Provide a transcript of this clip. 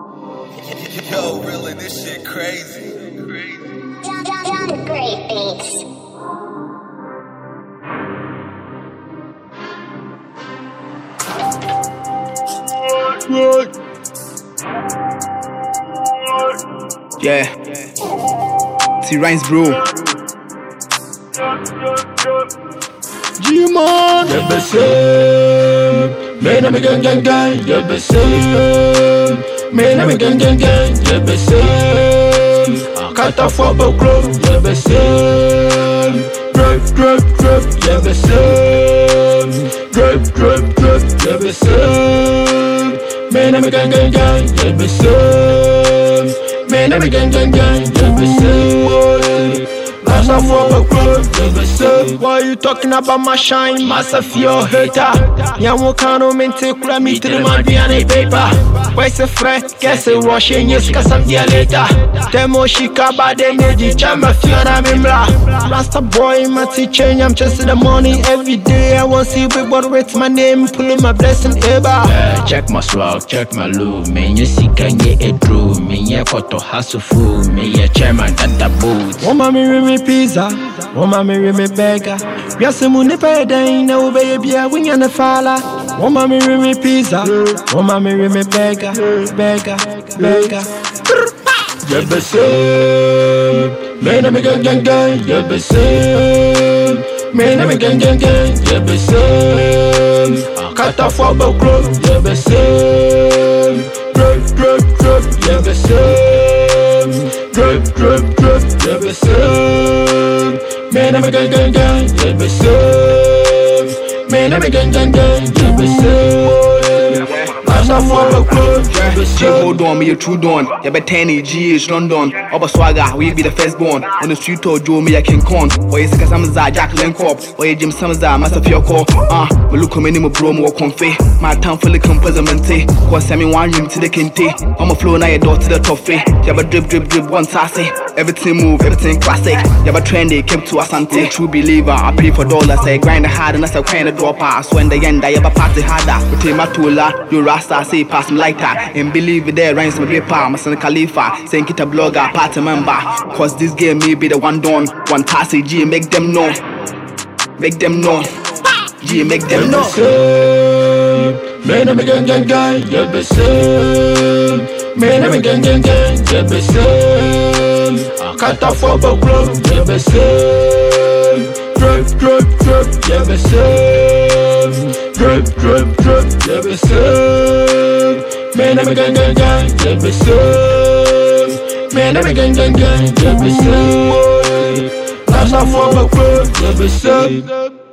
Yo, really, this shit crazy. John Great Beats. Yeah. T-Rhymes, bro. G-Man. Man, I'm a gang, you be same. Man, I'm a gang, you be same. Cut off for the club, you be same. Drip, you be same. Drip, you be same. Man, I'm a gang, you be same. Man, I'm a gang, you be same. Last off for the club, you be same. Why you talking about my shine? Massive your hater. Yamu kano mente kula mi tiri man biane paper. Why se friend? Guess it washing yes kasam dia later. Demo shika bade neji chama fiona mimla. Rasta boy mati change. I'm chasing the money every day. I want see big boy with my name, pulling my blessing ever. Check my swag, check my loot. Me ye sika ye a drew. Me ye koto hustle fool. Me ye chairman at the booth. Woma me me pizza, woma me me burger. Biase mu ne pa dan na wo be bia winya na fala. Woma me pizza, woma me burger. You be same. Man, I'm a gang, you be same. Man, I'm a gang, you be same. Cut off for the club, you be same. Drip, you be same. Drip, you be same. Man, I'm a gang, you be same. Man, I'm a gang, you be same. Hold on, me a true dawn. Ya be 10 G London. Oba swagger, we be the firstborn. On the street or Joe me a King Kong. Or is Sika Samza, Jack Lenkop. Or Jim Samza, Master Fioko. Me look many more bro more confe. My town fully compensamente. Cause I mean one room to the kente. I'm a flow now your door to the toffee. Ya be drip, one sassy. Everything move, everything classic. Ya be trendy, kept to Asante. True believer, I pray for dollars. I grind hard and that's a kind of drop pass. When the end, I ever party harder. But my tula, you rasta, say pass me like that. And believe it there, rhymes my paper. My son Khalifa, saying kita blogger, party member. Cause this game may be the one done. One tassy G, make them know. Make them know. G, make them know. Man, I'm a gang, you be same. Man, I'm a gang, you be same. Cut off for the club, you be same. Drip, you be same. Drip, you be same. Man, I'm a gang, you be same. Man, I'm a gang, you be same. Last off for the club, you be same.